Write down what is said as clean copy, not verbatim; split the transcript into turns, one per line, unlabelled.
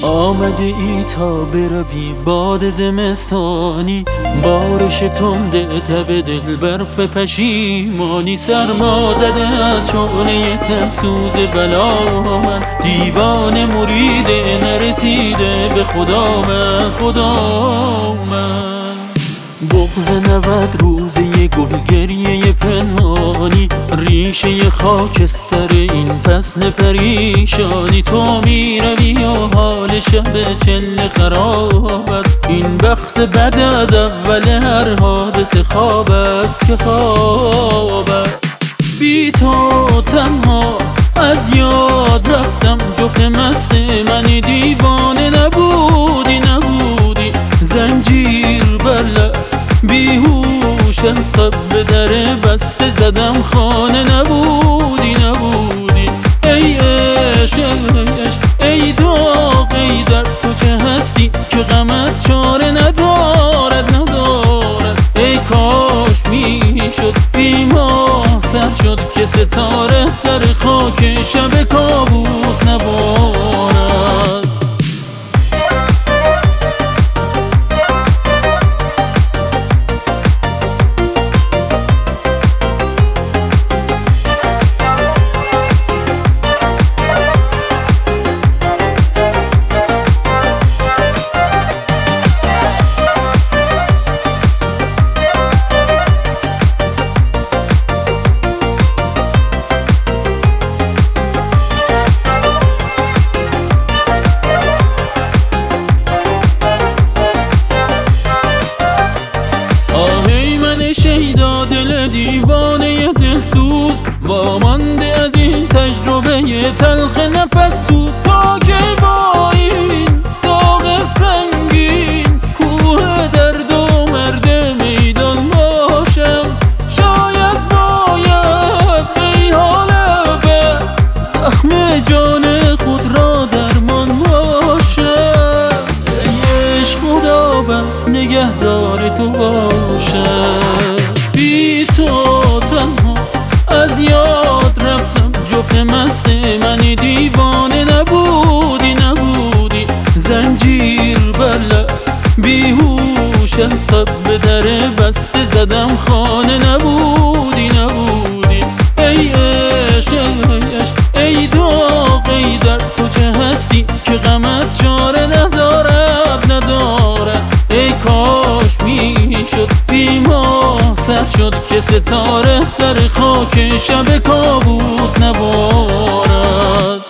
آمده ای تا بروی باد زمستانی، بارش تنده تب دل برف پشیمانی. سرما زده از شعله تفسوز بلا من، دیوانه مرید نرسیده به خدا من. بغض 90 روزه گلگریه پنهانی، ریشه خاکستر این فصل پریشانی. تو میروی و حال شب چله خراب است، این بخت بد از اول هر حادثه خواب است که خواب است. بی تو تنها از یاد رفتم، جفت مست منی، دیوانه نبودی زنجیر بر لب بیهوش از به در بسته زدم خانه نبودی ای عشق ای داغ ای درد، تو چه هستی که غمت چاره ندارد. ای کاش میشد بی ما سر شد که ستاره سر خاک شب کابوس نبارد. شیدا دل دیوانه دلسوز، وامانده از این تجربه تلخ نفس سوز. تا که با این داغ سنگین کوه درد و مرد میدان باشم، شاید باید ای حال به زخم جان خود را درمان باشم. ای عشق خدا بر نگهدار تو باشم. بی تو تنها از یاد رفتم، جفت مست منی، دیوانه نبودی زنجیر بر لب بیهوش از به در بسته زدم خانه نبودی ای عشق ای داغ ای درد، تو چه هستی که غمت چاره ندارد. ای کاش میشد بی ما سر شد که ستاره سر خاک شب کابوس نبارد.